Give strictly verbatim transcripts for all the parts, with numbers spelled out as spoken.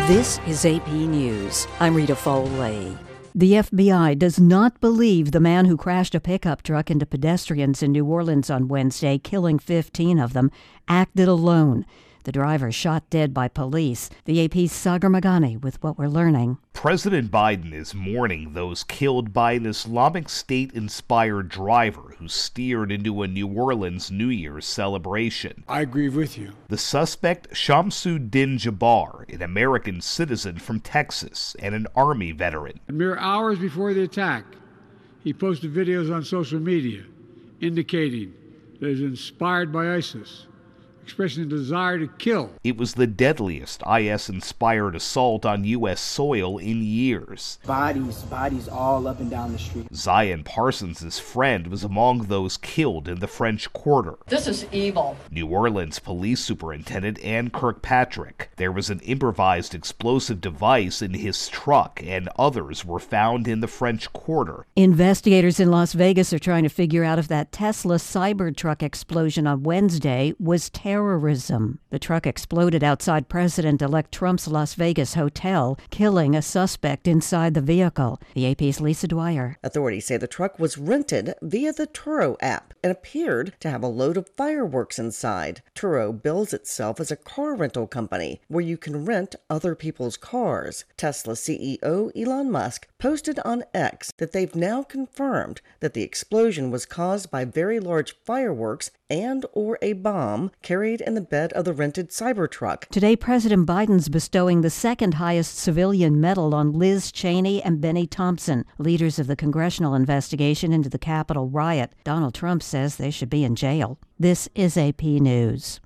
This is A P News. I'm Rita Foley. The F B I does not believe the man who crashed a pickup truck into pedestrians in New Orleans on Wednesday, killing fifteen of them, acted alone. The driver shot dead by police. The A P's Sagar Meghani with what we're learning. President Biden is mourning those killed by an Islamic State-inspired driver who steered into a New Orleans New Year's celebration. I agree with you. The suspect, Shamsuddin Jabbar, an American citizen from Texas and an Army veteran. Mere hours before the attack, he posted videos on social media indicating that he was inspired by ISIS, expressing a desire to kill. It was the deadliest I S-inspired assault on U S soil in years. Bodies, bodies all up and down the street. Zion Parsons' friend was among those killed in the French Quarter. This is evil. New Orleans Police Superintendent Ann Kirkpatrick. There was an improvised explosive device in his truck, and others were found in the French Quarter. Investigators in Las Vegas are trying to figure out if that Tesla Cybertruck explosion on Wednesday was terrorism. Terrorism. The truck exploded outside President-elect Trump's Las Vegas hotel, killing a suspect inside the vehicle. The A P's Lisa Dwyer. Authorities say the truck was rented via the Turo app and appeared to have a load of fireworks inside. Turo bills itself as a car rental company where you can rent other people's cars. Tesla C E O Elon Musk posted on X that they've now confirmed that the explosion was caused by very large fireworks and or a bomb carried in the bed of the rented Cybertruck. Today, President Biden's bestowing the second highest civilian medal on Liz Cheney and Benny Thompson, leaders of the congressional investigation into the Capitol riot. Donald Trump says they should be in jail. This is A P News.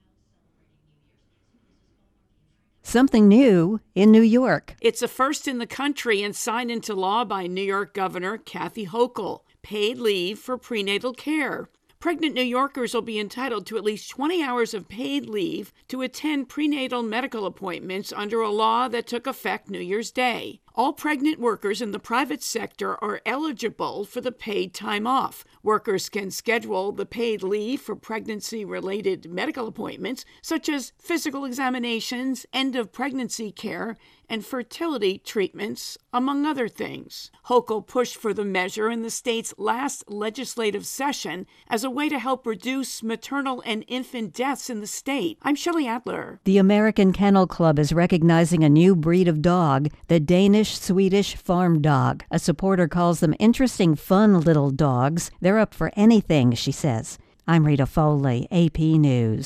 Something new in New York. It's a first in the country and signed into law by New York Governor Kathy Hochul. Paid leave for prenatal care. Pregnant New Yorkers will be entitled to at least twenty hours of paid leave to attend prenatal medical appointments under a law that took effect New Year's Day. All pregnant workers in the private sector are eligible for the paid time off. Workers can schedule the paid leave for pregnancy-related medical appointments, such as physical examinations, end-of-pregnancy care, and fertility treatments, among other things. Hochul pushed for the measure in the state's last legislative session as a way to help reduce maternal and infant deaths in the state. I'm Shelley Adler. The American Kennel Club is recognizing a new breed of dog, the Danish-Swedish farm dog. A supporter calls them interesting, fun little dogs. They're up for anything, she says. I'm Rita Foley, A P News.